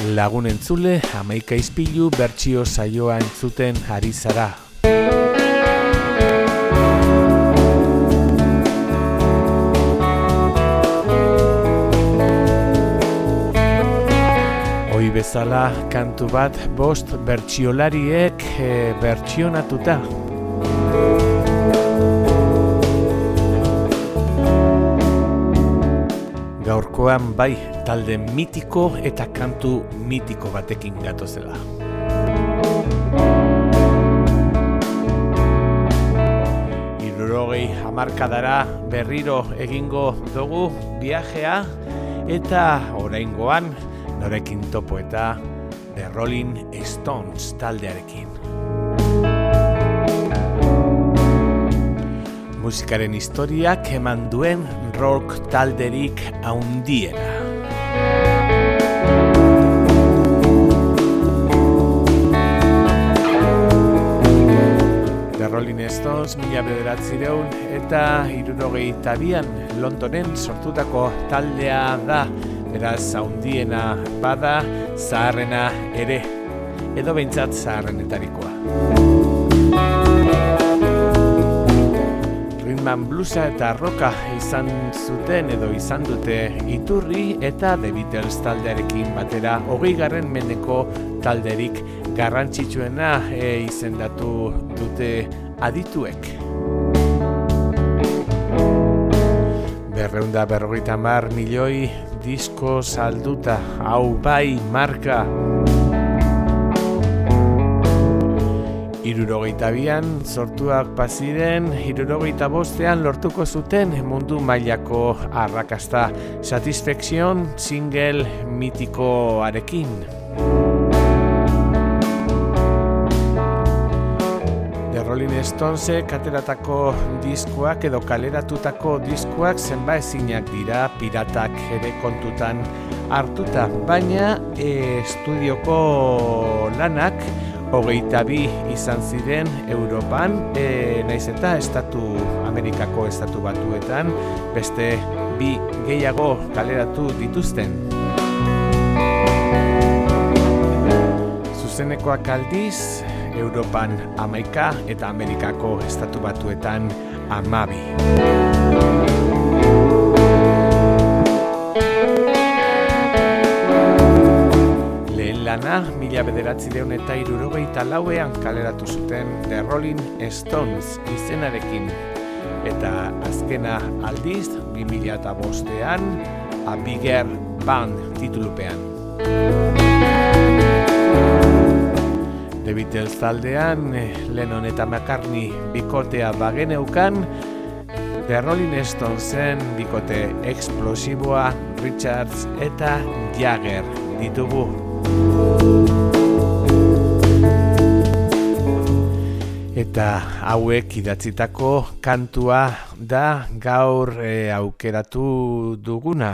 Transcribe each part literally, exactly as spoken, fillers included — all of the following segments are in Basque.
Lagun entzule, hamaika izpilu bertsio saioa entzuten ari zara. Hoi bezala kantu bat bost bertsiolariek e, bertsionatuta. Gaurkoan bai, talde mitiko eta kantu mitiko batekin gatozela. Hirurogei hamarkadara berriro egingo dugu viajea eta oraingoan norekin topo eta The Rolling Stones taldearekin. Musikaren historiak eman duen rock talderik haundiena. The Rolling Stones mila bederatziehun eta hirurogeita bian Londonen sortutako taldea da, beraz haundiena bada, zaharrena ere, edo behintzat zaharrenetarikoa. Rhythm bluesa eta rocka izan zuten edo izan dute iturri eta The Beatles taldearekin batera hogeigarren mendeko talderik garrantzitsuena e, izendatu dute adituek. Berrehun eta berrogeita hamar milioi disko salduta, hau bai marka. Hirurogeita bian sortuak baziren, hirurogeita bostean lortuko zuten mundu mailako arrakasta Satisfaction single mitikoarekin. The Rolling Stonesek ateratako diskoak edo kaleratutako diskoak zenbaezinak dira piratak ere kontutan hartuta, baina e, estudioko lanak hogeita bi izan ziren Europan, e, naiz eta estatu Amerikako estatu batuetan beste bi gehiago kaleratu dituzten. Zuzenekoak aldiz, Europan hamaika eta Amerikako estatu batuetan hamabi. Lana, mila bederatziehun eta hirurogeita lauean kaleratu zuten The Rolling Stones izenarekin. Eta azkena aldiz, bi mila bostean, A Bigger Band titulupean. The Beatles taldean, Lennon eta McCartney bikotea bageneukan, The Rolling Stonesen bikote eksplosiboa Richards eta Jagger ditugu. Eta hauek idatzitako kantua da gaur e, aukeratu duguna.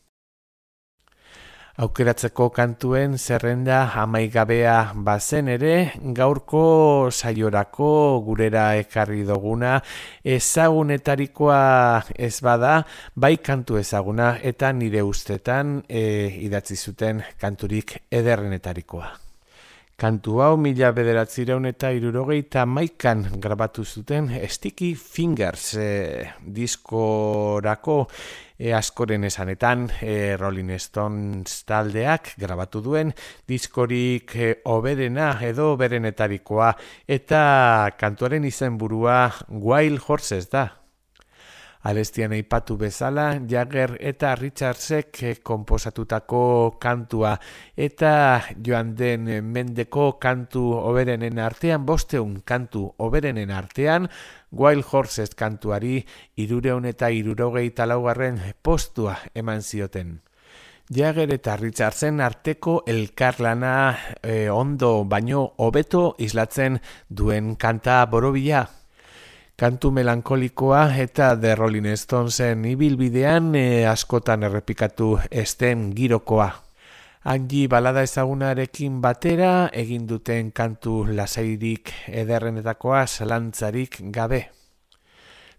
Aukeratzeko kantuen zerrenda amaigabea bazen ere, gaurko saiorako gurera ekarri duguna ezagunetarikoa ez bada, bai kantu ezaguna eta nire ustetan e, idatzi zuten kanturik ederrenetarikoa. Kantu hau mila bederatziehun eta hirurogeita hamaikan grabatu zuten Sticky Fingers e, diskorako e, askoren esanetan e, Rolling Stones taldeak grabatu duen diskorik e, oberena edo berenetarikoa eta kantuaren izenburua Wild Horses da. Alestian aipatu bezala, Jagger eta Richardsek konposatutako kantua eta joan den mendeko kantu hoberenen artean, bosteun kantu hoberenen artean, Wild Horses kantuari hirurehun eta hirurogeita laugarren postua eman zioten. Jagger eta Richardsen arteko elkarlana eh, ondo baino hobeto islatzen duen kanta borobila. Kantu melankolikoa eta The Rolling Stonesen ibilbidean e, askotan errepikatu esten girokoa. Angie balada ezagunarekin batera egin duten kantu lasairik ederrenetakoa zalantzarik gabe.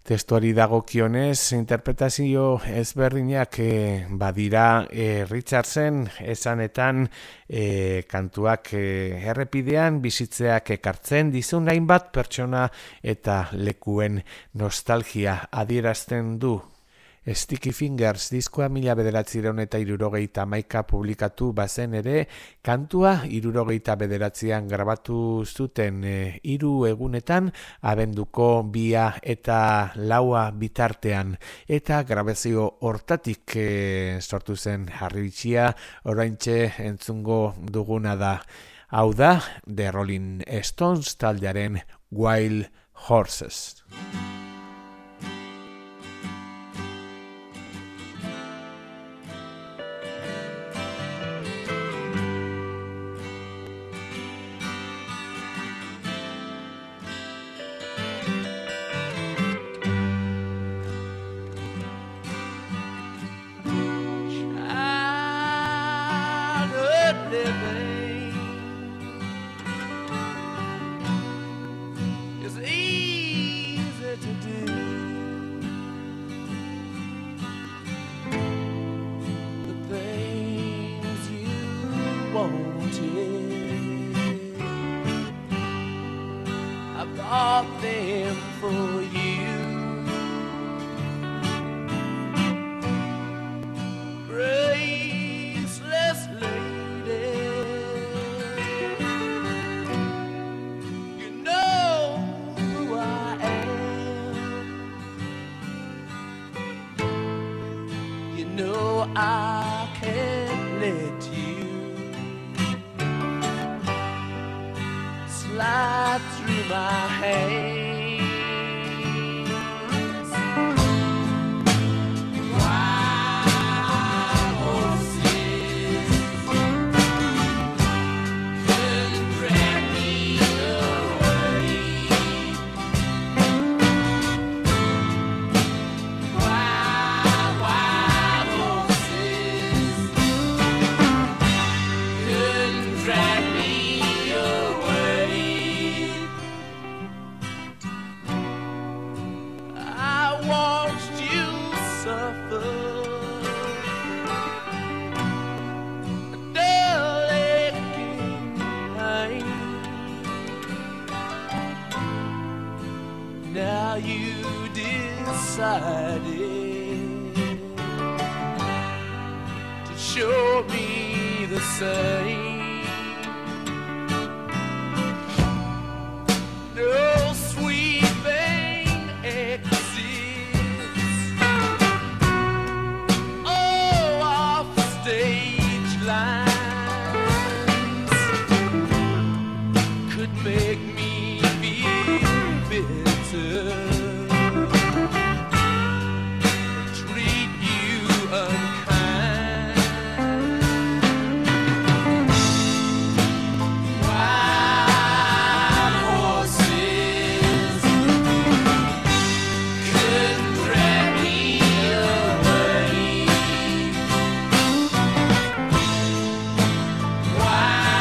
Testuari dagokionez, interpretazio ezberdinak e, badira e, Richardsen esanetan e, kantuak e, errepidean bizitzeak ekartzen dizun hainbat pertsona eta lekuen nostalgia adierazten du. Sticky Fingers diskoa mila bederatziehun eta hirurogeita hamaika publikatu bazen ere, kantua hirurogeita bederatzian grabatu zuten e, hiru egunetan, abenduko bia eta laua bitartean, eta grabazio hortatik e, sortu zen harribitxia, oraintxe entzungo duguna da. Hau da, The Rolling Stones taldearen Wild Horses.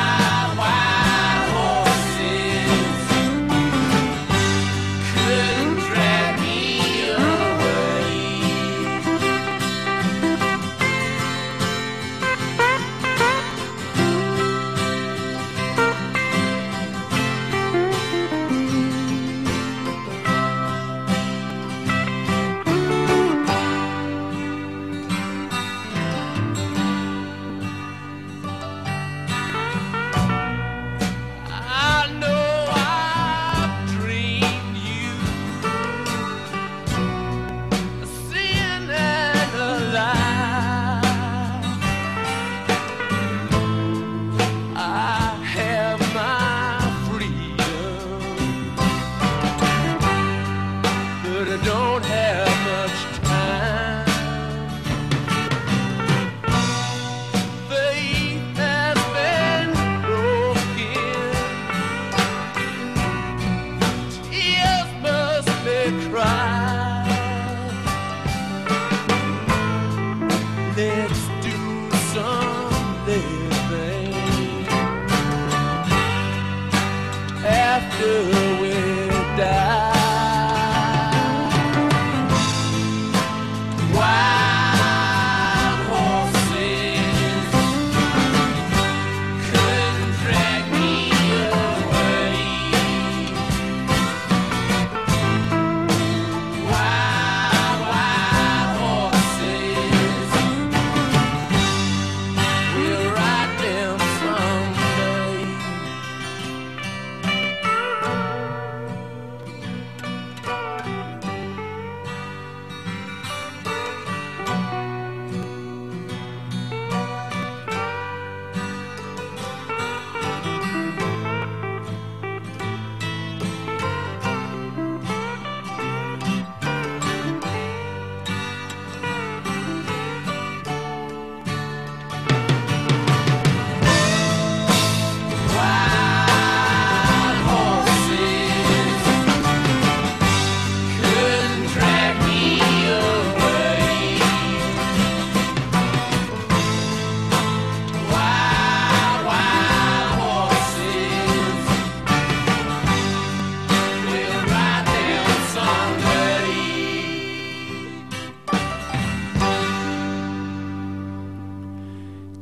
Wild, wild horses couldn't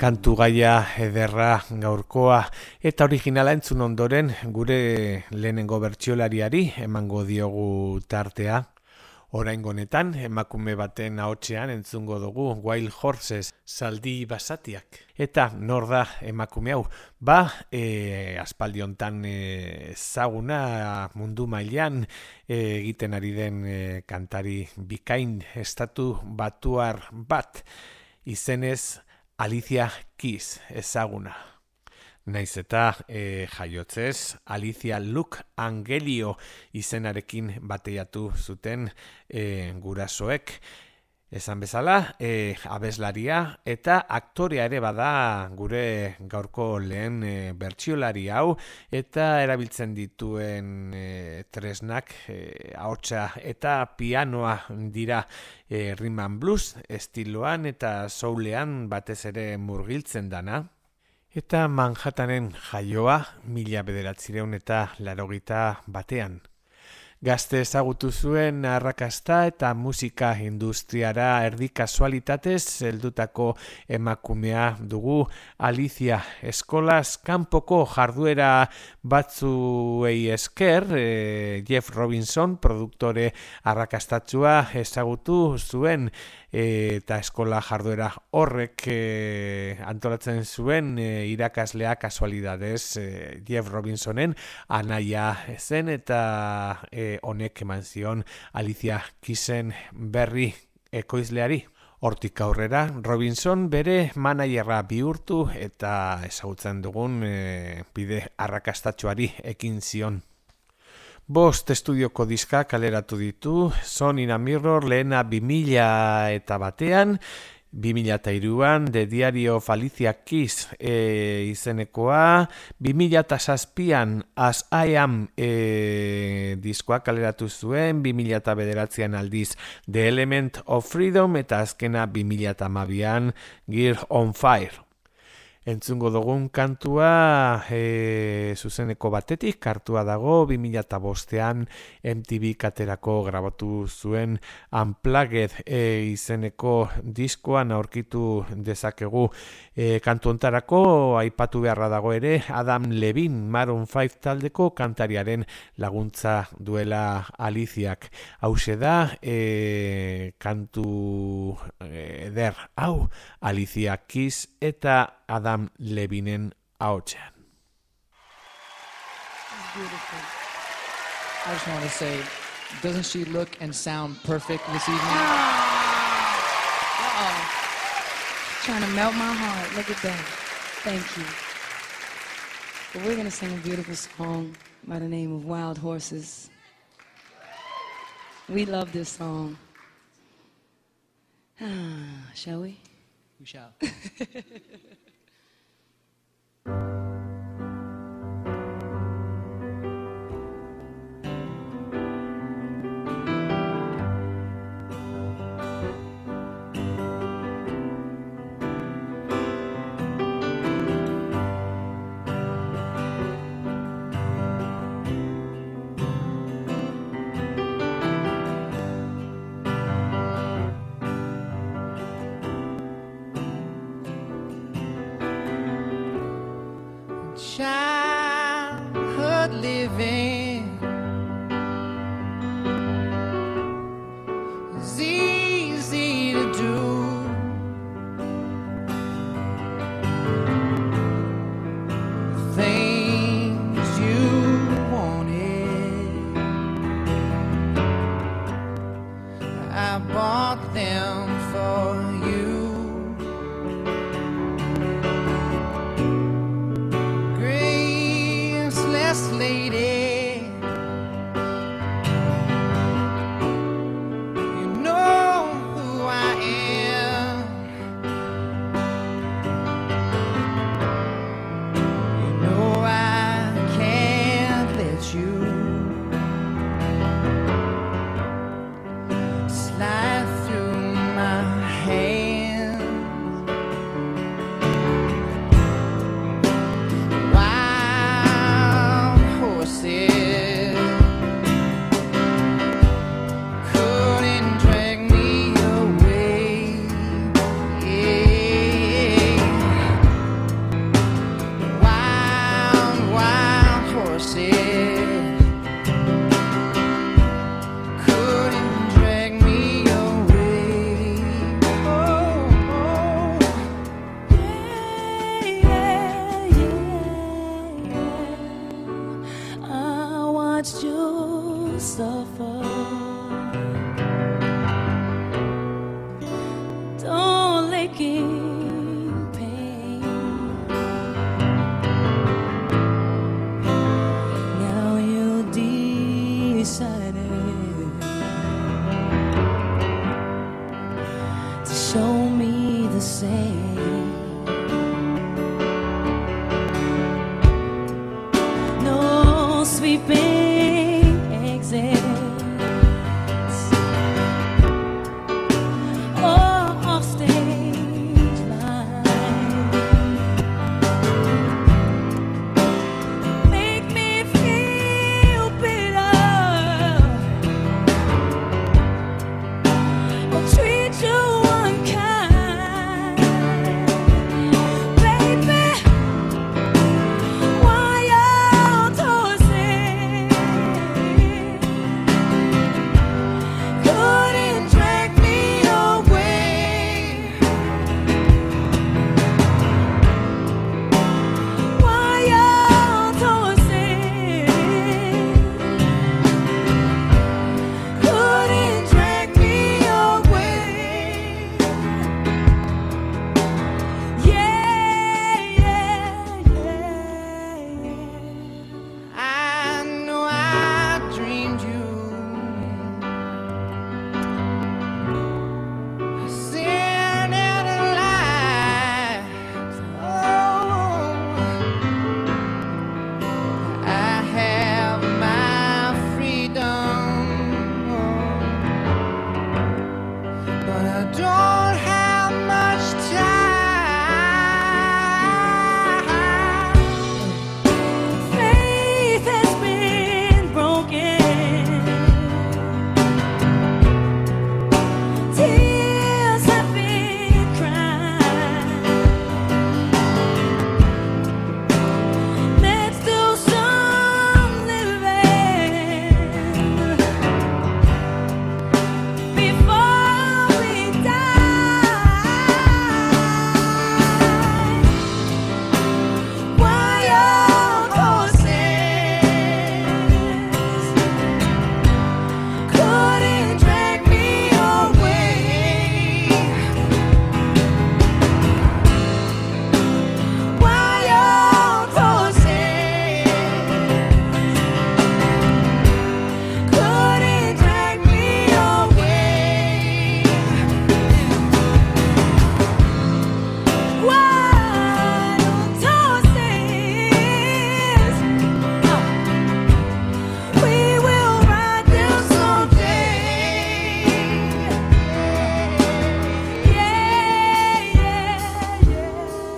Kantu gaia ederra gaurkoa eta originala entzun ondoren gure lehenengo bertsiolariari emango diogu tartea. Oraingo honetan emakume baten ahotsean entzungo dugu Wild Horses zaldi basatiak. Eta nor da emakume hau? Ba, e, aspaldi hontan ezaguna mundu mailan e, egiten ari den e, kantari bikain estatu batuar bat izenez Alicia Keys ezaguna. Naiz eta e, jaiotzez Alicia Luke Angelio izenarekin bateiatu zuten e, gurasoek. Esan bezala, e, abeslaria eta aktorea ere bada gure gaurko lehen e, bertsiolari hau eta erabiltzen dituen e, tresnak e, ahotsa eta pianoa dira e, rhythm and blues estiloan eta soulean batez ere murgiltzen dana. Eta Manhattanen jaioa mila bederatziehun eta laurogeita batean. Gazte ezagutu zuen arrakasta eta musika industriara erdi kasualitatez heldutako emakumea dugu Alicia. Eskolaz kanpoko jarduera batzuei esker e, Jeff Robinson produktore arrakastatsua ezagutu zuen e, eta eskola jarduera horrek e, antolatzen zuen e, irakaslea kasualidadez e, Jeff Robinsonen anaia zen eta e, honek eman zion Alicia Keysen berri ekoizleari. Hortik aurrera, Robinson bere managerra bihurtu eta ezagutzen dugun e, bide arrakastatsuari ekin zion. Bost estudioko diska kaleratu ditu, Son in a Mirror lehena bi mila eta batean, bi mila eta hiruan The Diary of Alicia Keys e, izenekoa, bi mila eta zazpian As I Am e, diskoa kaleratu zuen, bi mila eta bederatzean aldiz The Element of Freedom eta azkena bi mila eta hamabian Gear on Fire. Entzungo dugun kantua e, zuzeneko batetik hartua dago bi mila eta bostean M T V katerako grabatu zuen Unplugged e, izeneko diskoan aurkitu dezakegu. E, kantu ontarako aipatu beharra dago ere Adam Levine Maroon five taldeko kantariaren laguntza duela Aliciak. Hauxe da e, kantu eder hau Alicia Keys eta Adam Levinen ahotsean. Beautiful. I just want to say, doesn't she look and sound perfect this evening? Uh-oh. Trying to melt my heart. Look at that. Thank you. But we're going to sing a beautiful song by the name of Wild Horses. We love this song. Ah, shall we? We shall. Childhood living is easy to do. Things you wanted, I bought them for you. Lady sleeping exits. Oh, off stage line. Make me feel bitter. Or treat you unkind. Baby, why you're tossing? Couldn't drag me away. Why you're tossing? Couldn't drag me away. Yeah, yeah, yeah. I know I dreamed you. Sin and a lie. Oh, I have my freedom, but I don't have much time. Faith has been broken. Tears have been cried. Let's do some living before we die. Why your horses couldn't drag me away? Why your horses couldn't drag me away? Wild horses, we will ride them someday. Yeah, yeah, yeah.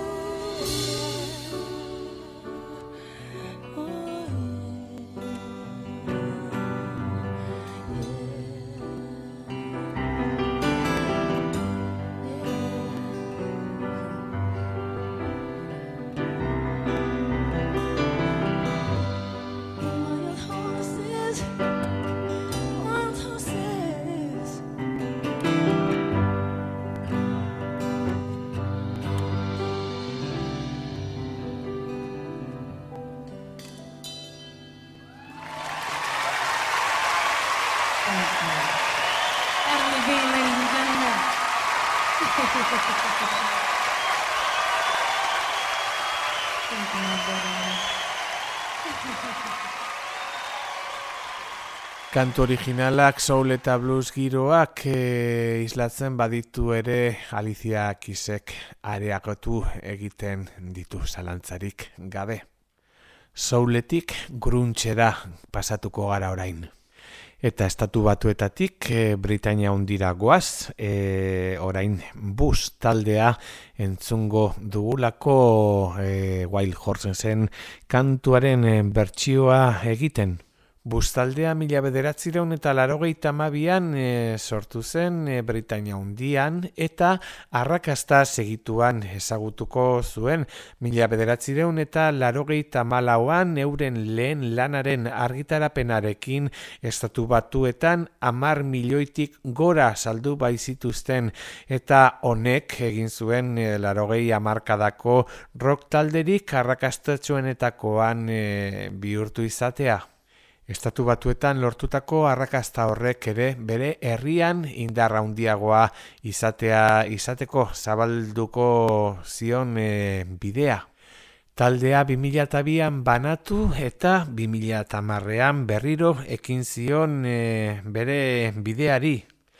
Wild horses, wild horses. Adam Levine, ladies and gentlemen. Thank you, my brother. Kantu originalak soul eta blues giroak e, islatzen baditu ere Alicia Keysek areagotu egiten ditu zalantzarik gabe. Souletik grunchera pasatuko gara orain. Eta estatu batuetatik e, Britainia hundira goaz, e, orain bus taldea entzungo dugulako e, Wild Horsensen kantuaren e, bertsioa egiten. Bustaldea mila bederatzireun eta larogeita hamabian e, sortu zen e, Britainia hundian eta arrakasta segituan ezagutuko zuen mila bederatzireun eta larogeita hamalauan euren lehen lanaren argitarapenarekin estatu batuetan hamar milioitik gora saldu baizituzten eta honek egin zuen e, larogei hamarkadako rock talderik arrakastatsuenetakoan e, bihurtu izatea. Estatu batuetan lortutako arrakasta horrek ere bere herrian indarra handiagoa izatea izateko zabalduko zion e, bidea. Taldea bi mila bian banatu eta bi mila hamarrean berriro ekin zion e, bere bideari.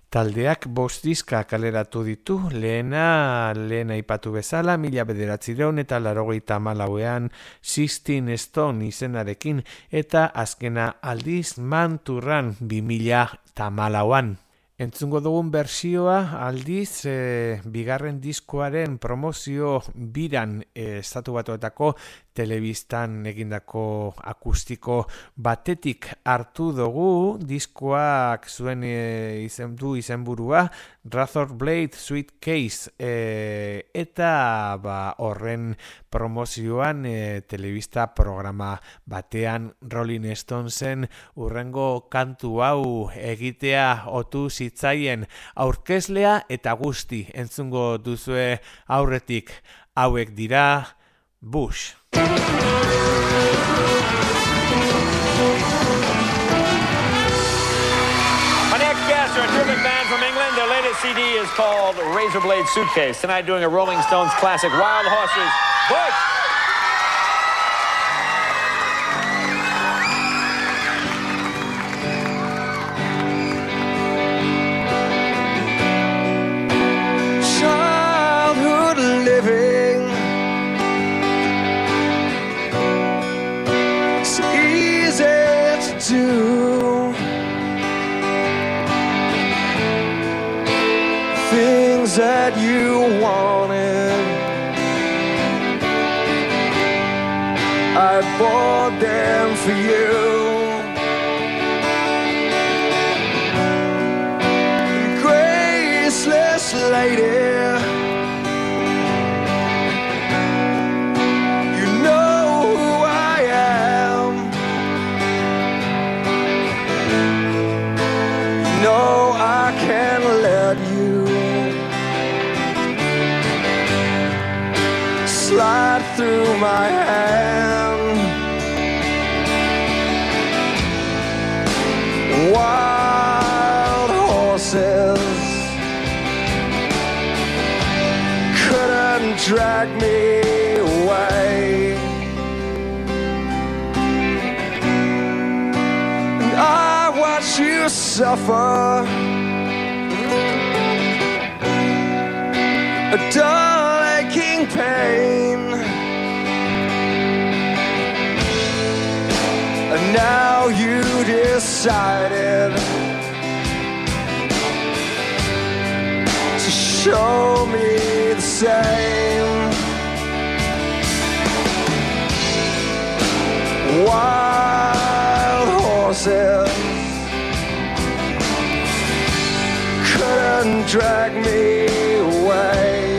Taldeak bost diska kaleratu ditu, lehena, lehena aipatu bezala, mila bederatzireun eta laurogeita hamalauean Sixteen Stone izenarekin, eta azkena aldiz Manturran bi mila hamalauan. Entzungo dugun bersioa aldiz e, bigarren diskoaren promozio biran e, estatu batuetako telebistan egindako akustiko batetik hartu dugu. Diskoak zuen e, izen du izenburua Razor Blade Suitcase e, eta ba, horren promozioan e, telebista programa batean Rolling Stonesen urrengo kantu hau egitea otu zitzaien aurkezlea eta guzti entzungo duzue aurretik. Hauek dira Bush. My next guests are a terrific band from England. Their latest C D is called Razor Blade Suitcase. Tonight doing a Rolling Stones classic, Wild Horses, Bush! Childhood living, it's easy to do. Things that you wanted, I bought them for you. Graceless lady, you know who I am. You know I can't let you slide through my hand. Wild horses couldn't drag me away, and I watch you suffer a dull aching pain, and now you decided to show me the same. Wild horses couldn't drag me away.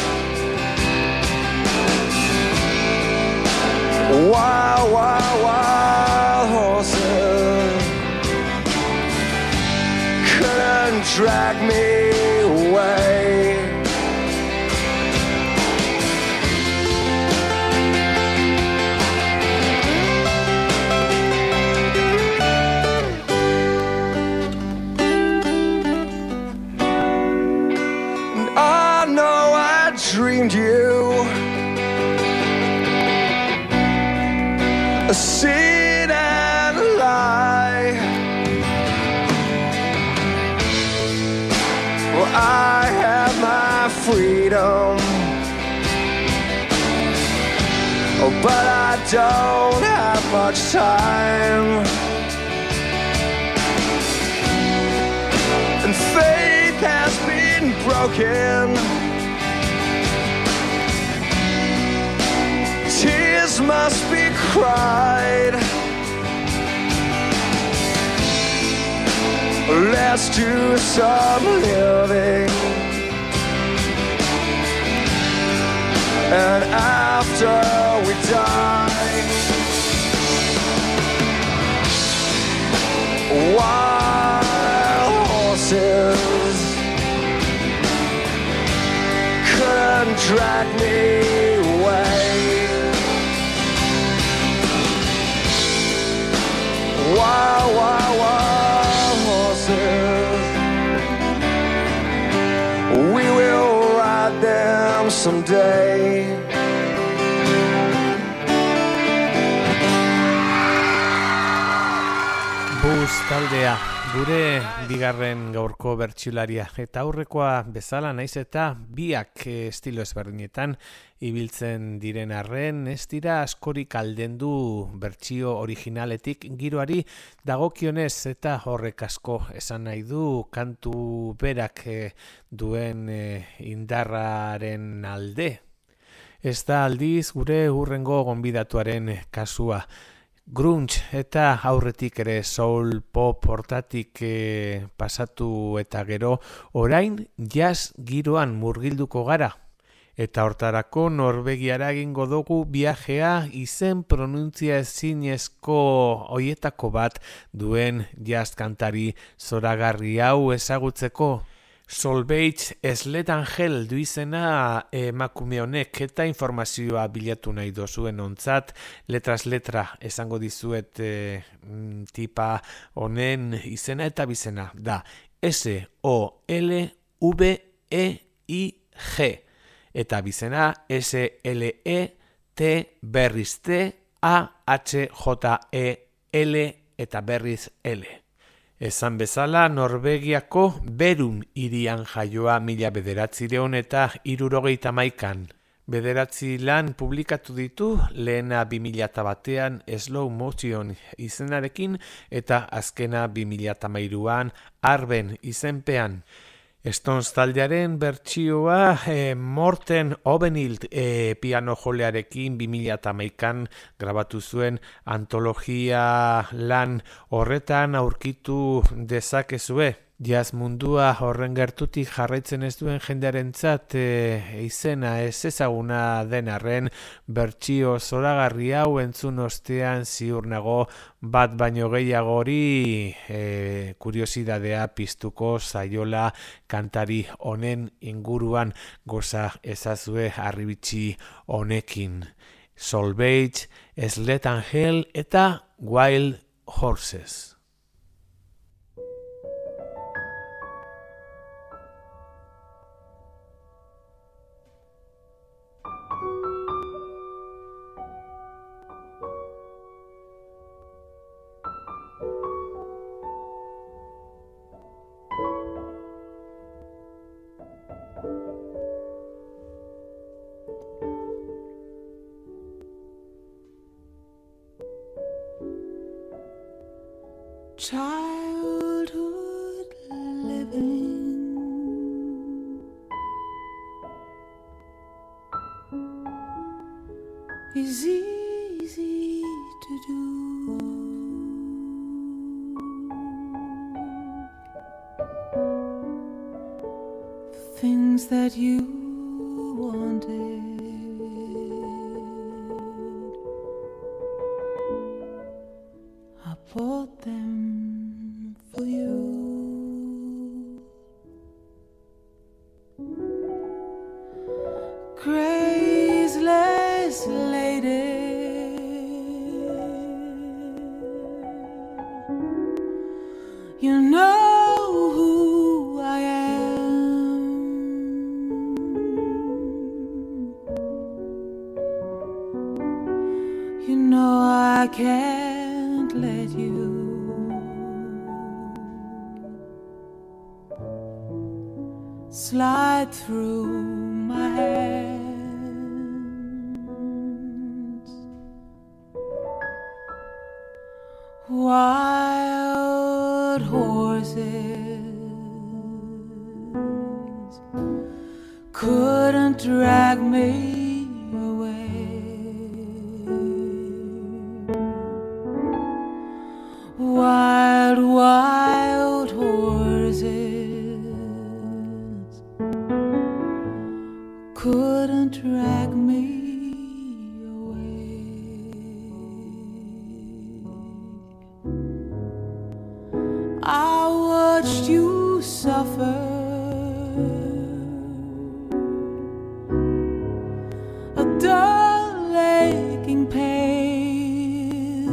Wild, wild, wild horses couldn't drag me away. And I know I dreamed you a sin and a lie. Well, I have my freedom, oh, but I don't have much time. And faith has been broken, tears must be cried. Let's do some living, and after we die, wild horses couldn't drag me away. Wild, wild, wild horses, we will ride them someday. Boost taldea, gure bigarren gaurko bertsularia, eta aurrekoa bezala naiz eta biak estilo ezberdinetan ibiltzen diren arren, ez dira askorik aldendu bertsio originaletik giroari dagokionez, eta horrek asko esan nahi du kantu berak duen indarraren alde. Ez da aldiz gure hurrengo gonbidatuaren kasua. Grunge eta aurretik ere soul pop hortatik e, pasatu eta gero orain jazz giroan murgilduko gara. Eta hortarako Norvegiara egingo dugu viajea izen pronuntzia ezinezko hoietako bat duen jazz kantari zoragarri hau ezagutzeko. Solveig Sledangel du izena emakume honek eta informazioa bilatu nahi dozuen ontzat, letras letra esango dizuet e, tipa honen izena eta bizena da S O L V E I G eta bizena S L E T berriz T A H J E L eta berriz L. Esan bezala, Norvegiako Berun hirian jaioa mila bederatzireun eta hirurogeita hamaikan. Bederatzi lan publikatu ditu, lehena bi mila batean Slow Motion izenarekin eta azkena bi mila hamairuan Arben izenpean. Stones taldearen bertsioa e, Morten Ovenild e, piano jolearekin bi mila hamaikan grabatu zuen antologia lan horretan aurkitu dezakezue. Jazz mundua horren gertutik jarraitzen ez duen jendearentzat e, izena ez ezaguna den arren bertsio zoragarri hau entzun ostean ziur nago bat baino gehiagori e, kuriosidadea piztuko zaiola kantari honen inguruan goza ezazue harribitxi honekin. Solveig Sledangel eta Wild Horses. Childhood living is easy to do. The things that you wanted, I bought them for you. Graceless lady, you know who I am. You know I can't let you slide through my hands. Wild horses couldn't drag me away. Wild, wild horses couldn't drag me away. I watched you suffer a dull aching pain,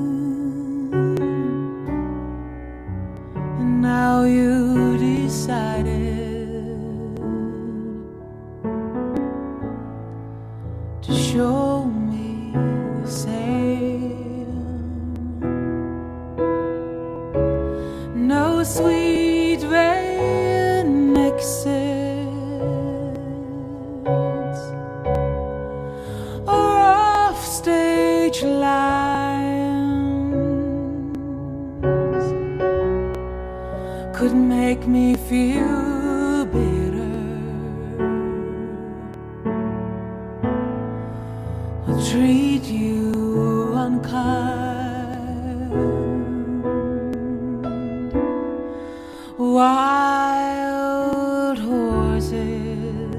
and now you decided to show me the same. sweet vain exits, or off stage lines could make me feel bitter, or treat you unkind. Wild horses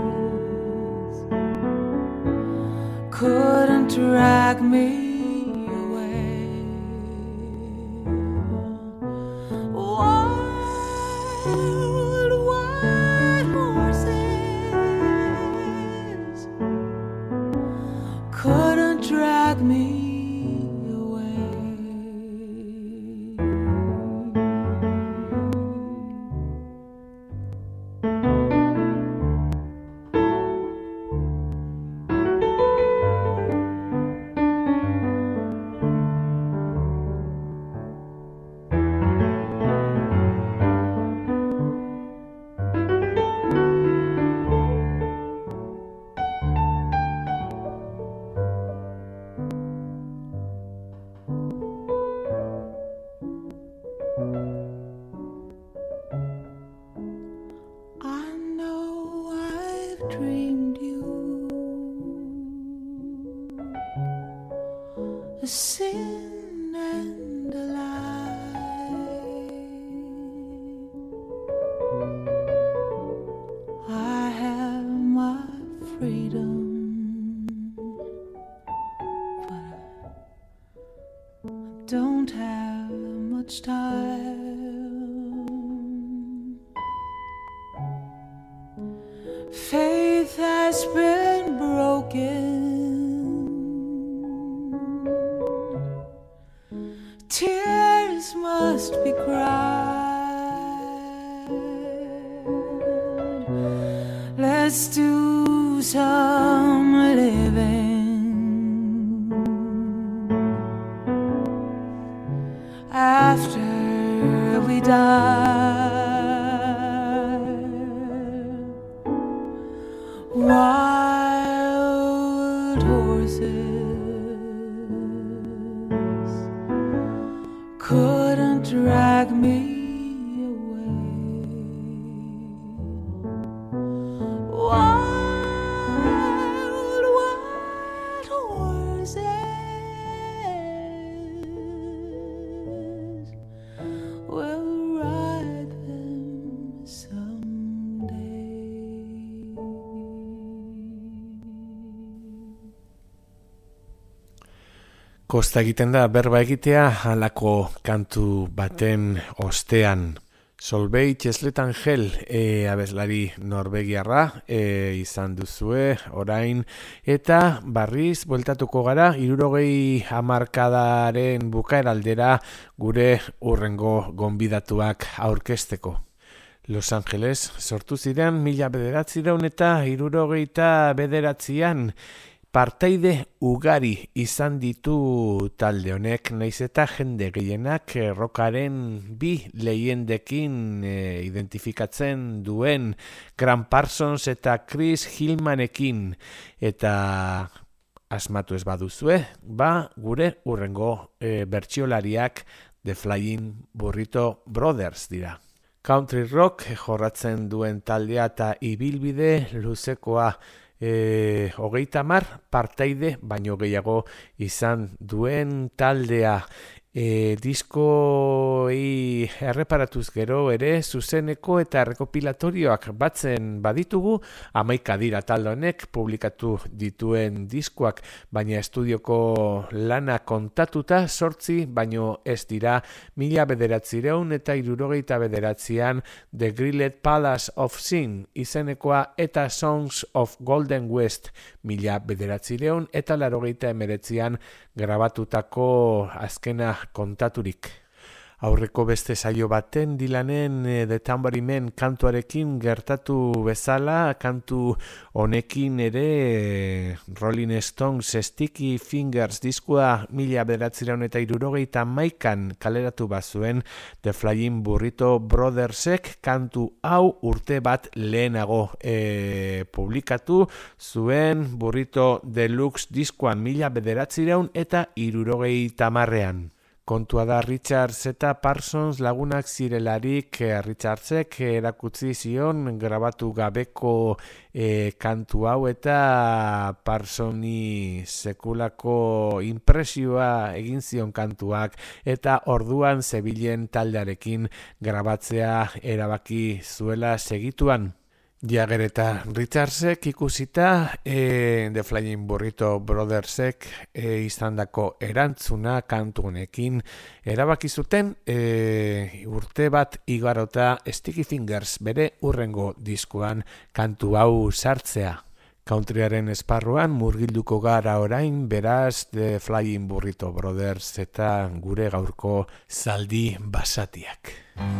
couldn't drag me away. Wild, wild horses couldn't drag me dreamed you a sin and a lie. I have my freedom, but I don't have much time. Faith has been broken, tears must be cried. Let's do some living after we die. Wild horses couldn't drag me away. Wild, wild horses will ride them someday. Kosta egiten da berba egitea halako kantu baten ostean. Solveig Slettangel e, abeslari norvegiarra e, izan duzue orain, eta barriz bueltatuko gara hirurogei hamarkadaren bukaeraldera gure urrengo gonbidatuak aurkezteko. Los Angeles sortu ziren mila bederatziehun eta hirurogeita bederatzian. Partaide ugari izan ditu talde honek, naiz eta jende gehienak rockaren bi leyendekin e, identifikatzen duen Graham Parsons eta Chris Hillmanekin, eta asmatu ez baduzue, ba gure urrengo e, bertsiolariak The Flying Burrito Brothers dira. Country rock jorratzen duen taldea eta ibilbide luzekoa. E, hogeita hamar partaide baino gehiago izan duen taldea. E, diskoei erreparatuz gero ere zuzeneko eta rekopilatorioak batzen baditugu, hamaika dira talde honek publikatu dituen diskoak, baina estudioko lana kontatuta sortzi baino ez dira. Mila bederatziehun eta hirurogeita bederatzian The Grilled Palace of Sin izenekoa eta Songs of Golden West mila bederatziehun eta laurogeita hemeretzian grabatutako azkena kontaturik. Aurreko beste saio baten Dylanen e, The Tambourine Man kantuarekin gertatu bezala, kantu honekin ere e, Rolling Stones Sticky Fingers diskua mila bederatziehun eta hirurogeita hamaikan kaleratu bazuen The Flying Burrito Brothersek kantu hau urte bat lehenago e, publikatu zuen Burrito Deluxe diskuan mila bederatziehun eta hirurogeita hamarrean. Kontua da Richards eta Parsons lagunak zirelarik eh, Richardsek erakutsi zion grabatu gabeko eh, kantu hau eta Parsoni sekulako impresioa egin zion kantuak eta orduan zebilen taldearekin grabatzea erabaki zuela segituan. Jagger eta Richardsek ikusita e, The Flying Burrito Brothersek e, izandako erantzuna kantu honekin erabaki zuten e, urte bat igarota Sticky Fingers bere urrengo diskuan kantu hau sartzea. Countryaren esparruan murgilduko gara orain, beraz The Flying Burrito Brothers eta gure gaurko zaldi basatiak.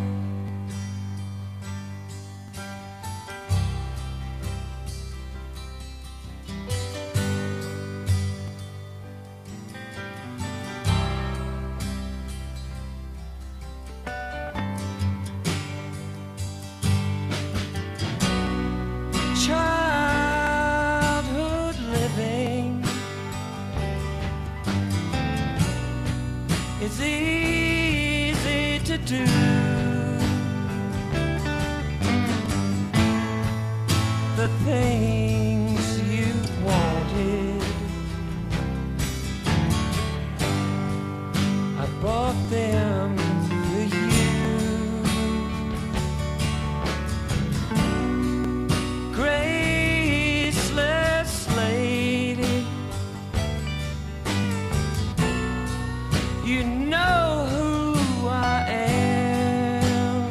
Childhood living is easy to do. The things you wanted, I bought them for you. Graceless lady, you know who I am.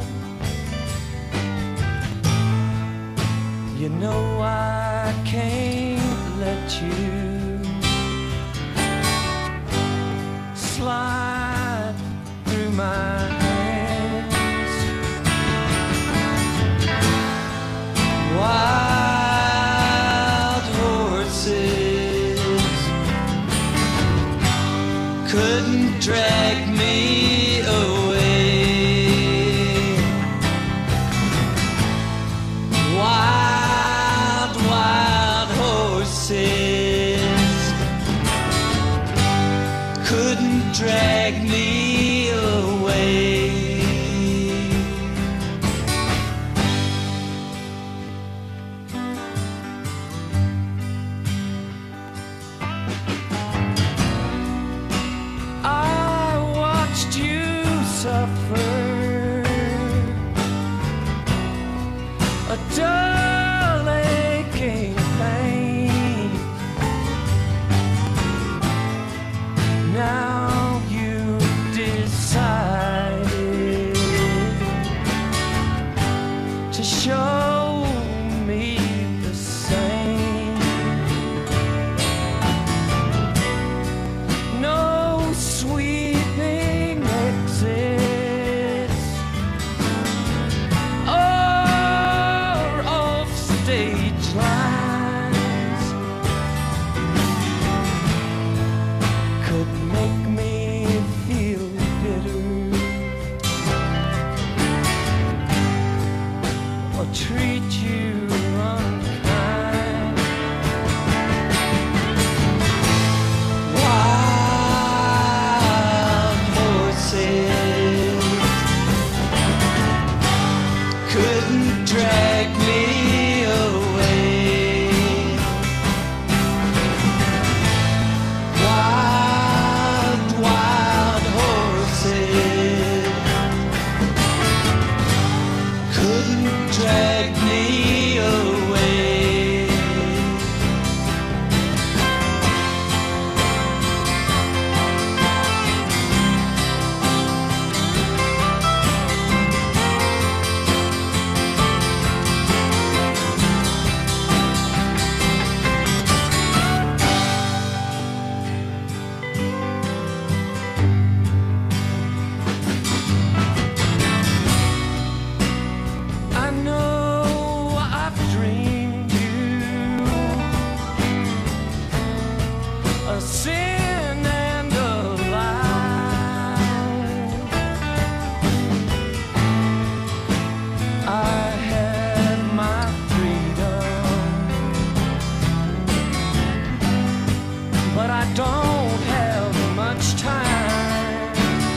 You know I can't let you slide through my hands. Wild horses couldn't drag me away. Wild, wild horses couldn't drag me away. I watched you suffer a dull aching pain. Now you decided to show me the same. No sweeping exits or a sin and a lie. I had my freedom, but I don't have much time.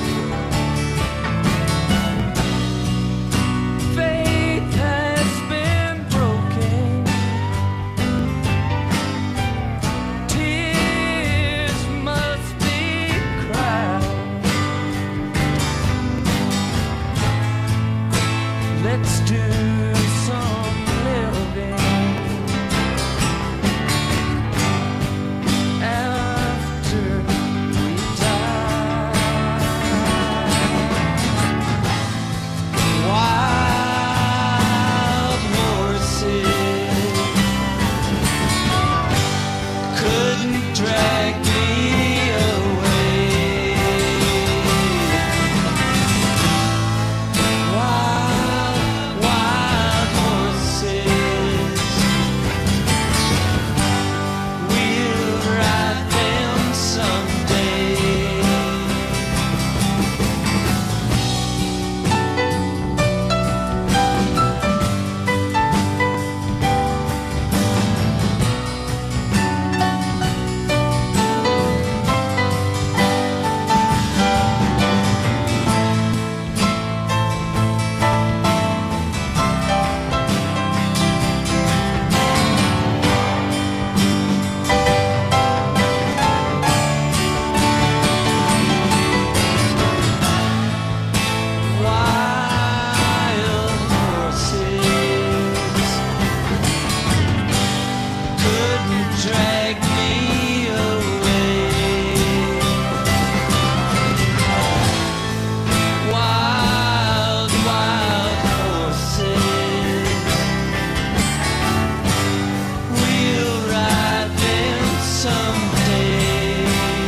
Faith has been broken, tears must be cried. Let's do some living after we die. Wild horses couldn't drag me away. Wild, wild horses, we'll ride them someday. Wild horses couldn't drag me away. Wild, wild horses, we'll ride them someday.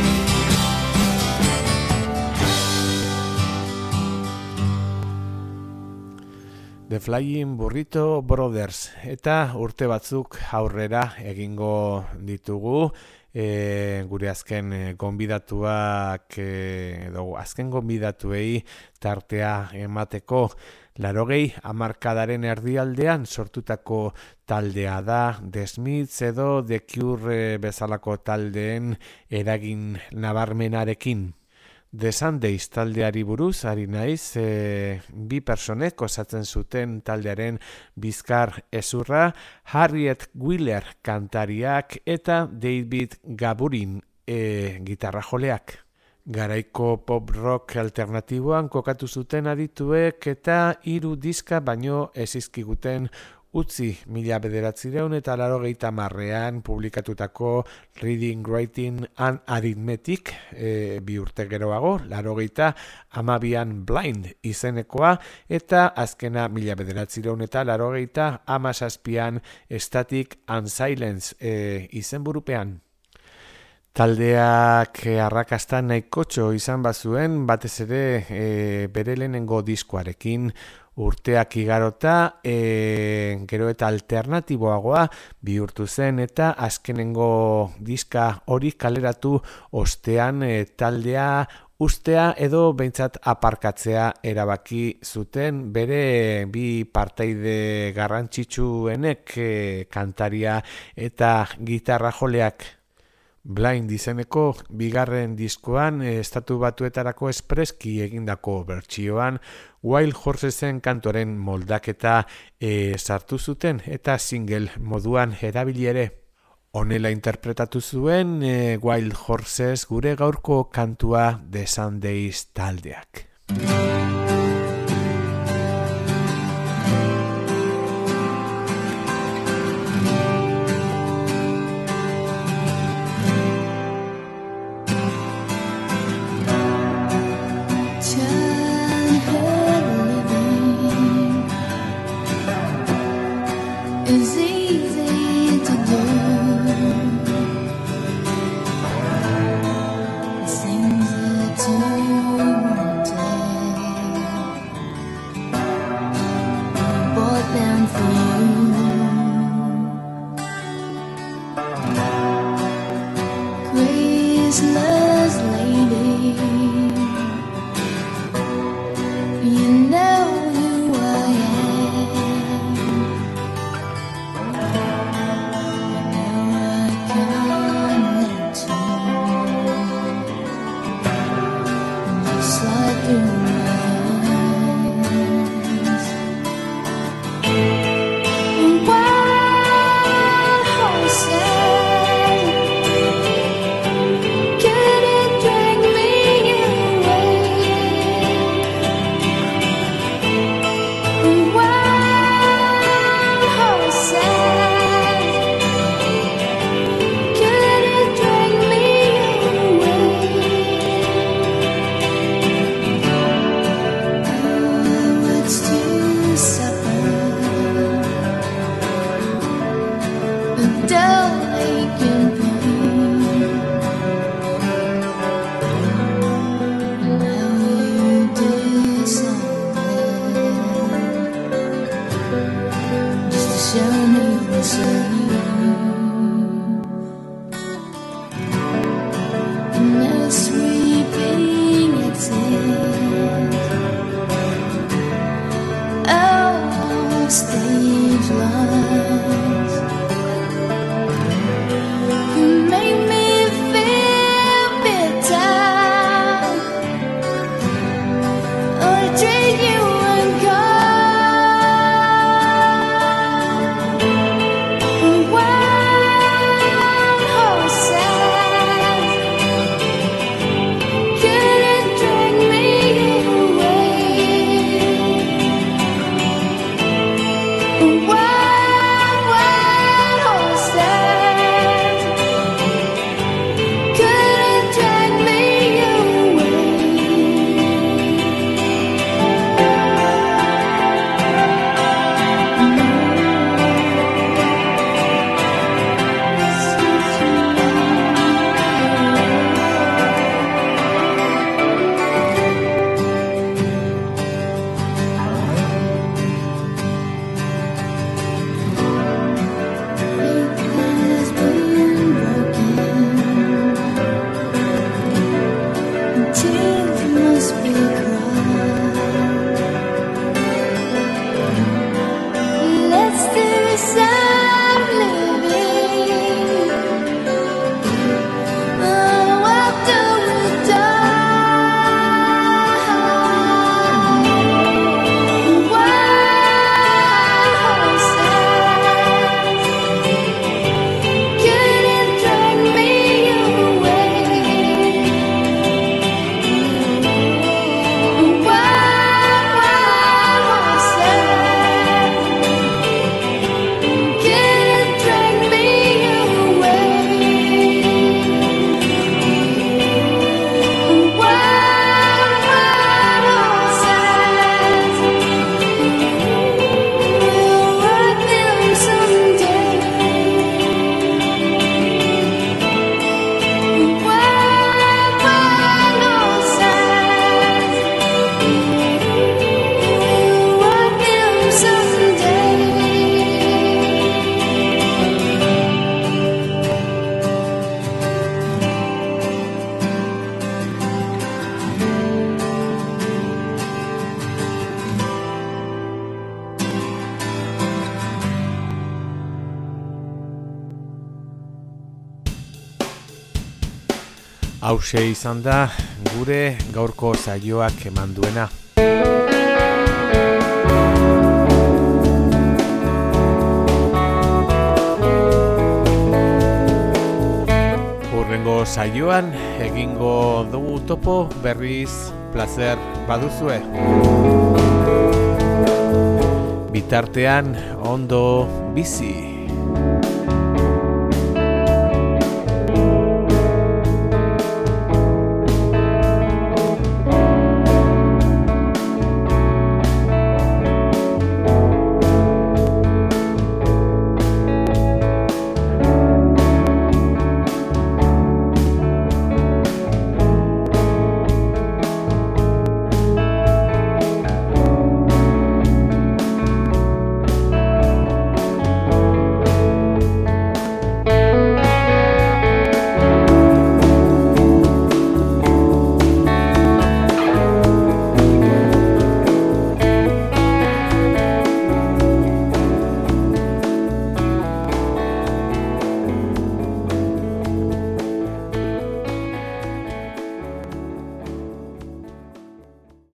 The Flying Burrito Brothers, eta urte batzuk aurrera egingo ditugu, e, gure azken e, gonbidatuak e, edo azken gonbidatuei tartea emateko. Larogei hamarkadaren erdialdean sortutako taldea da, The Smiths edo The Cure e, bezalako taldeen eragin nabarmenarekin. The Sundays taldeari buruz ari naiz, e, bi personek osatzen zuten taldearen bizkar ezurra, Harriet Wheeler kantariak eta David Gaburin e, gitarra joleak. Garaiko pop rock alternatiboan kokatu zuten adituek eta hiru diska baino ez zizkiguten utzi. Mila bederatziehun eta laurogeita hamarrean publikatutako Reading, Writing and Arithmetic, e, bi urte geroago, laurogeita hamabian Blind izenekoa, eta azkena mila bederatziehun eta laurogeita hamazazpian Static and Silence e, izenburupean. Taldeak arrakasta nahikotxo izan bazuen, batez ere e, bere lehenengo diskoarekin, urteak igarota, e, gero eta alternatiboagoa bihurtu zen, eta azkenengo diska hori kaleratu ostean e, taldea ustea edo behintzat aparkatzea erabaki zuten bere bi partaide garrantzitsuenek, e, kantaria eta gitarra joleak. Blind izeneko bigarren diskoan estatu batuetarako espreski egindako bertsioan Wild Horsesen kantoren moldaketa e, sartu zuten eta single moduan erabili ere. Honela interpretatu zuen e, Wild Horses gure gaurko kantua The Sundays taldeak. Is easy to do. Things that you want to faceless lady. You know who I am. Now I can't let you just slide through my hands. Wild horses, could it drag me away? Wild horses, could it drag me away? Oh, what's to suffer? A dull ache and pain. Now you decided just to show me the same. And a sweeping exit. Oh, stage lights. You make me feel bitter. Oh, I treat you unkind. Wild horses, couldn't drag me away. Wild, wild horses, couldn't drag me Faith has been broken. Tears must be cried. Let's do some living. Oh, after we die. Wild horses, couldn't drag me away. Wild, wild horses, couldn't drag me away. Wild, wild horses, we'll ride them someday. Wild, wild horses, we'll ride them someday. Hauxe izan da gure gaurko saioak eman duena. Hurrengo saioan egingo dugu topo berriz placer baduzue. Bitartean ondo bizi.